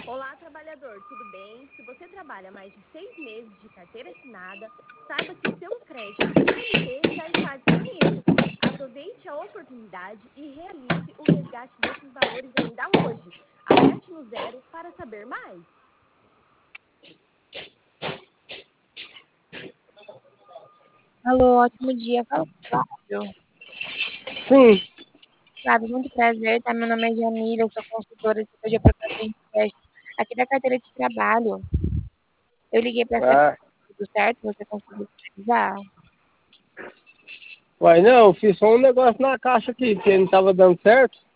Olá, trabalhador, tudo bem? Se você trabalha mais de 6 meses de carteira assinada, saiba que o seu crédito CLT já está disponível. Aproveite a oportunidade e realize o resgate desses valores ainda hoje. Aperte no 0 para saber mais. Alô, ótimo dia. Fala com o Flávio. Sim. Flávio, muito prazer, tá? Meu nome é Jamila, eu sou consultora de setor de aplicação de empréstimo aqui da carteira de trabalho. Eu liguei para saber se tudo certo, você conseguiu finalizar? Uai, não, fiz só um negócio na caixa aqui, porque não estava dando certo.